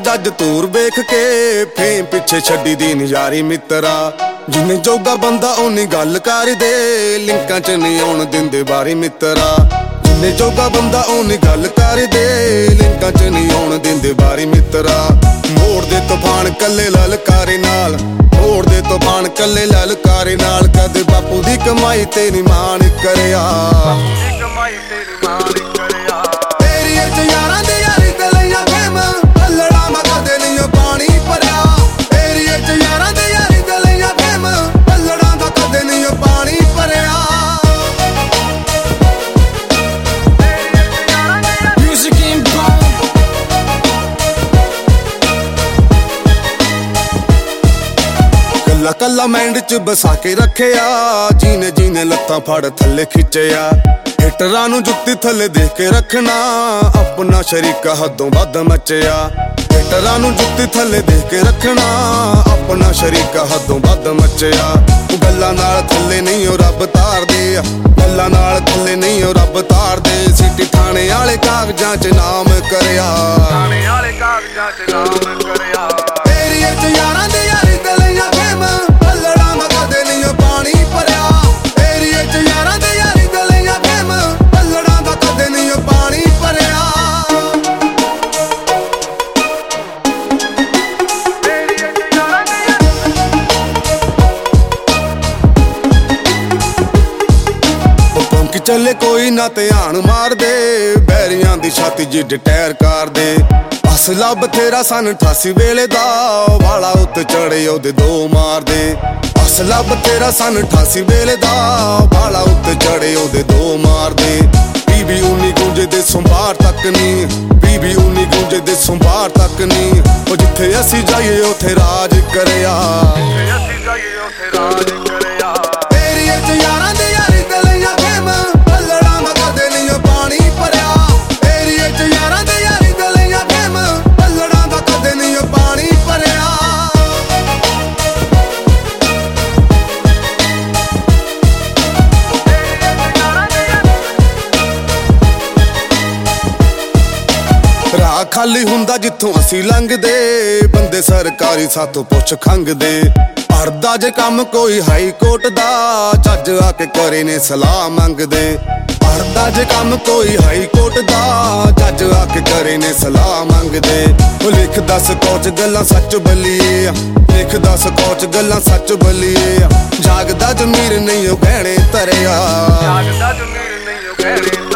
जज तूर वेख के फेम पिछे छड्डी दी नजारी मित्रा जिन्ने जोगा बंदा ओनी गल कर दे लिंकां च नहीं आउण दिंदे बारी मित्रा जिन्ने जोगा बंदा ओनी गल कर दे लिंकां च नहीं आउण दिंदे बारी मित्रा मोड़ दे तूफान कल्ले ललकारे नाल मोड़ दे तूफान कल्ले ललकारे नाल कदे बापू दी कमाई तेरी मां ने करिया एरिया च यारां दे यारी गलियां फेम पल्लड़ा मैं कदे नहीं पानी भरिया एरिया च यारां दे यारी गलियां फेम पल्लड़ा दा कदे नहीं पानी भरिया Music inbound. कल्ला कल्ला मैंड च बसा के रखिया जीने जीने लत्तां फड़ थल्ले खिच्चिया हिटरां नूं जुत्ती थल्ले दे के रखना अपना शरीका हदों वध मचिया हिटरां नूं जुत्ती थल्ले दे के रखना अपना शरीका हदों वध मचिया गल्लां नाल थल्ले नहीं ओ रब तार दे गल्लां नाल थल्ले नहीं ओ रब तार दे सिटी थाने वाले कागजां च नाम करिया थाने वाले कागजां च नाम करिया एरिया च यारां दे यारी गलियां फेम पल्लड़ा मैं कदे नहीं पानी भरिया एरिया च यारां दे यारी गलियां फेम पल्लड़ा दा कदे नहीं पानी भरिया चले कोई ना ध्यान मार दे बैरियां दी छाती जिड टैर कर दे असला बथेरा सन 88 वेले दा वाला उत्ते चढ़े ओदे दो मार दे असला बथेरा सन 88 वेले दा वाला उत्ते चढ़े ओदे दो मार दे बीबी उन्नी गूंजे दे संभार तक नहीं बीबी उन्नी गूंजे दे संभार तक नहीं ओ जिथे असी जाइए उथे राज करिया एरिया च यारां दे यारी गलियां फेम पल्लड़ा मैं कदे नहीं पानी भरिया एरिया च यारां दे यारी गलियां फेम पल्लड़ा दा कदे नहीं पानी भरिया राह खाली हुंदा जिथों असी लंघदे बंदे सरकारी साथों पुछ खंघदे अड़दा जे कम कोई हाई कोर्ट दा जज आके करे ने सलाह मंगदे अड़दा जे कम कोई हाई कोर्ट दा जज आके करे ने सलाह मंगदे ओ लिख दस कोच गल्लां सच बल्लिए लिख दस कोच गल्लां सच बल्लिए जागदा जमीर नहीं ओ गहणे धरिया जागदा जमीर नहीं ओ गहणे